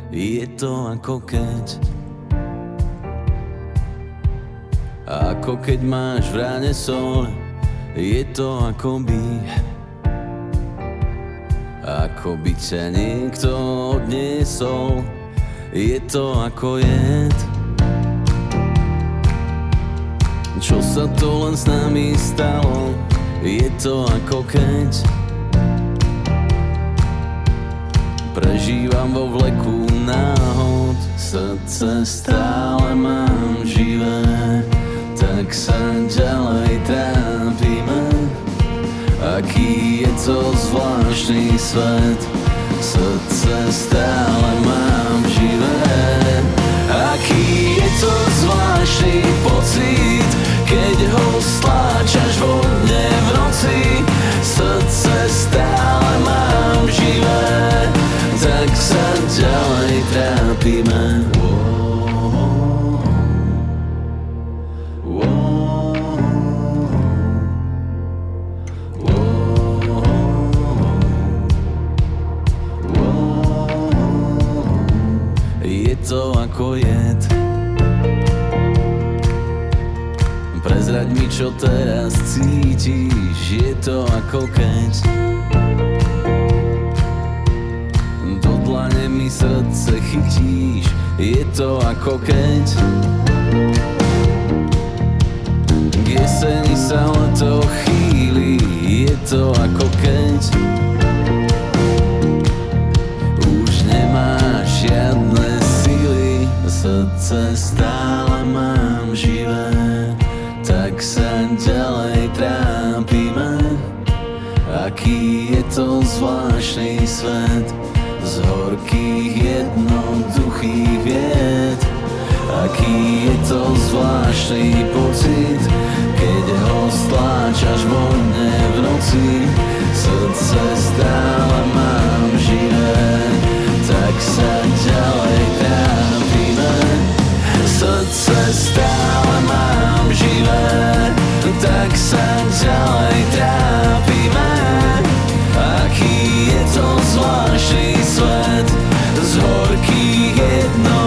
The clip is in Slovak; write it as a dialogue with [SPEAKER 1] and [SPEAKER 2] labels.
[SPEAKER 1] Je to ako keď máš v ráne sol. Je to ako by ťa niekto odniesol. Je to ako jed, čo sa to len s nami stalo. Je to ako keď prežívam vo vleku náhod. Srdce stále mám živé, tak sa ďalej trápime. Aký je to zvláštny svet, srdce stále mám živé. Aký je to zvláštny pocit, keď ho stláčaš vo mne v noci. Srdce stále mám živé, tak sa ďalej trápime. Je to ako jed. Prezraď mi, čo teraz cítiš. Je to ako keď do dlane mi srdce chytíš. Je to ako keď k jeseni sa leto chýli. Je to ako keď už nemáš žiadne sily. Srdce stále mám živé, tak sa ďalej trápime. Aký je to zvláštny svet z horkých jednoduchých vied. Aký je to zvláštny pocit, keď ho stláčaš vo mne v noci. Srdce stále mám živé, tak sa ďalej trápime. Srdce stále mám živé, tak sa ďalej trápime. Aký je to zvláštny svet z horkých jednoduchých